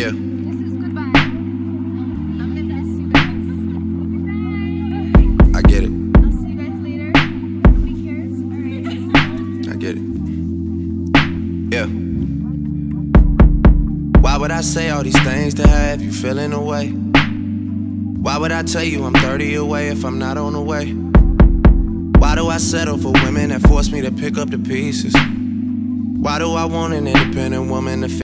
Yeah. I get it. I'll see you guys later. Nobody cares. Alright. I get it. Yeah. Why would I say all these things to have you feeling away? Why would I tell you I'm 30 away if I'm not on the way? Why do I settle for women that force me to pick up the pieces? Why do I want an independent woman to